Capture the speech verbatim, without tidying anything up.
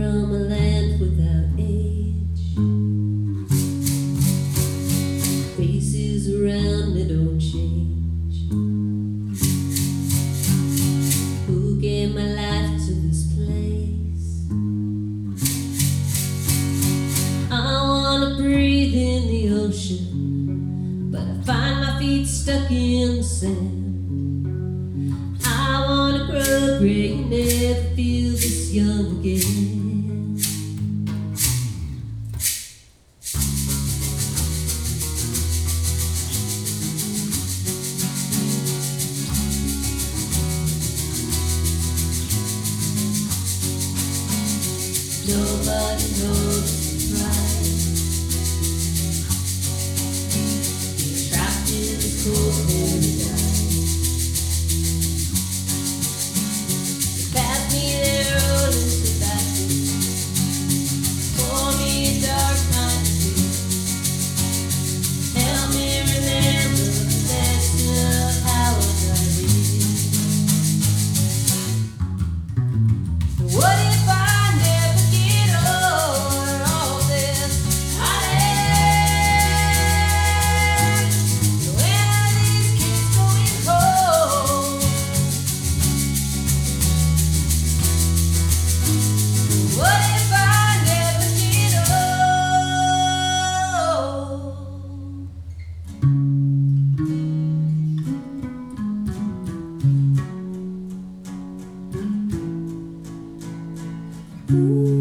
from a land without age. Faces around me don't change. Who gave my life to this place? I wanna breathe in the ocean, but I find my feet stuck in the sand. I wanna grow gray and never feel this young again. Nobody knows the price. You're trapped in this cold paradise. They pass me their rolling tobacco, pour me a dark kind of tea. Help me remember the lesson of how I got here. What if I Ooh.